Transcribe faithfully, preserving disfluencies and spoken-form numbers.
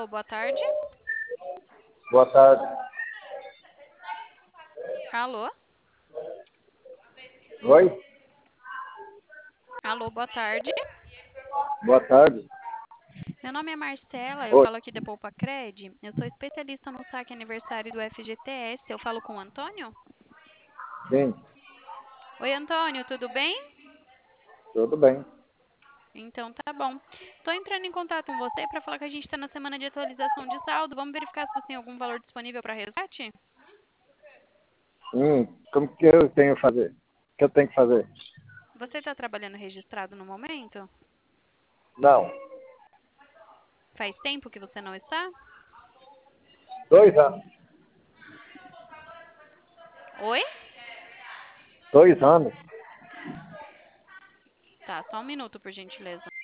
Alô, boa tarde. Boa tarde. Alô? Oi? Alô, boa tarde. Boa tarde. Meu nome é Marcela, eu Oi? falo aqui da Poupa Cred. Eu sou especialista no saque aniversário do F G T S. Eu falo com o Antônio? Sim, Oi, Antônio, tudo bem? tudo bem. Então tá bom. Estou entrando em contato com você para falar que a gente está na semana de atualização de saldo. Vamos verificar se você tem algum valor disponível para resgate? Hum, como que eu tenho que fazer? O que eu tenho que fazer? Você está trabalhando registrado no momento? Não. Faz tempo que você não está? Dois anos. Oi? Dois anos. Tá, só um minuto, por gentileza.